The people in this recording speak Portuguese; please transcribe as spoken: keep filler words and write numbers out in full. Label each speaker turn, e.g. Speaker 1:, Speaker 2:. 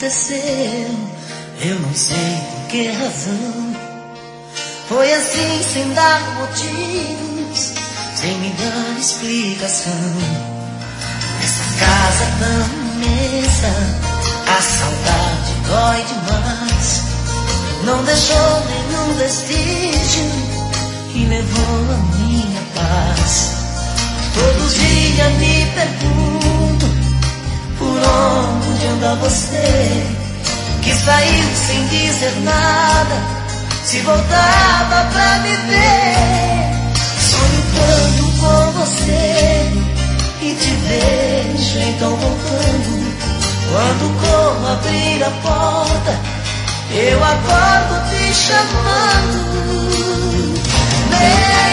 Speaker 1: aconteceu, eu não sei por que razão. Foi assim sem dar motivos, sem me dar explicação. Nessa casa tão imensa, a saudade dói demais. Não deixou nenhum vestígio e levou a minha paz. Todo dia me pergunto por onde anda você, que saiu sem dizer nada, se voltava pra me ver. Sonho tanto com você e te vejo então voltando. Quando corro abrir a porta, eu acordo te chamando. Vem